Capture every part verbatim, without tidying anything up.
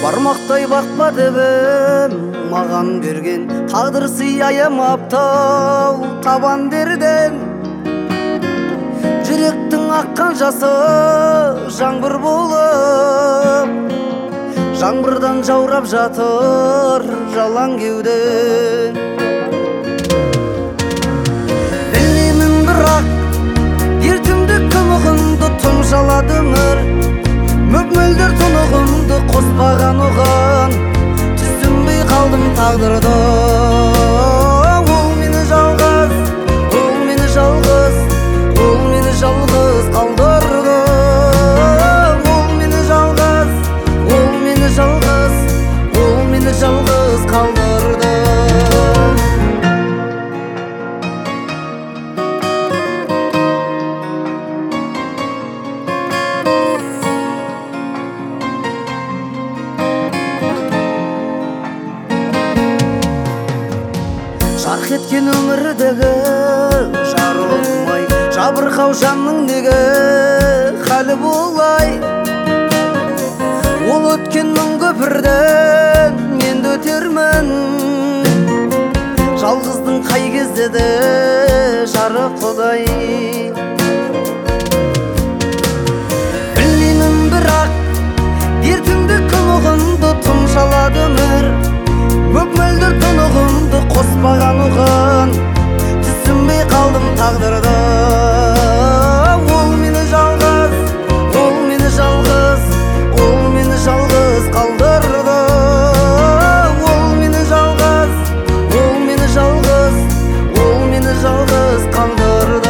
бармақтай бақпа дебем маған берген тағдыр сый аямаптау табан берден жүректің аққан жасы жаңбыр болып жаңбырдан жаурап жатыр жалаң кеуден. Білмеймін бірақ ертеңді күмігімді тұмшалады өмір мөп-мөлдір тұнығымды қоспаған оған түсінбей қалдым тағдырды. Ол мені жалғыз, ол мені жалғыз, ол мені жалғыз қалдырды. Ол мені жалғыз, ол мені жалғыз, ол мені жалғыз қалдырды. Жарқ еткен өмірдегі жарылмай жабырқау жанның неге халі болай. Ол өткен мың көпірден мен де өтермін жалғыздың қай кезде де жарық құдай. Білмеймін бірақ ертеңді күмігімді тұмшалады өмір мөп-мөлдір тұнығымды қоспаған оған түсінбей қалдым тағдырды. Ол мені жалғыз, ол мені жалғыз, ол мені жалғыз қалдырды. Ол мені жалғыз, ол мені жалғыз, ол мені жалғыз қалдырды.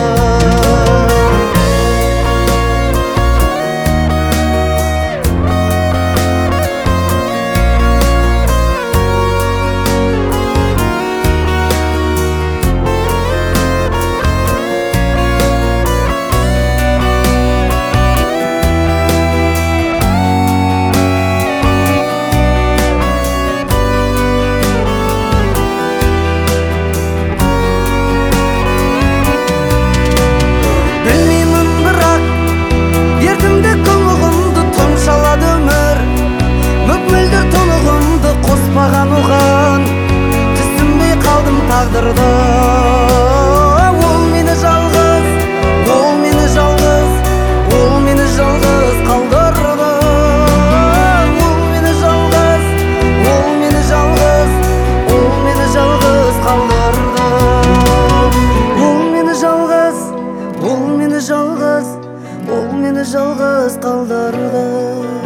Қоспаған оған түсінбей қалдым тағдырды. Ол мені жалғыз, ол мені жалғыз, ол мені жалғыз қалдырды. Ол мені жалғыз, ол мені жалғыз, ол мені жалғыз қалдырды. Ол мені жалғыз, ол мені жалғыз, ол мені жалғыз қалдырды.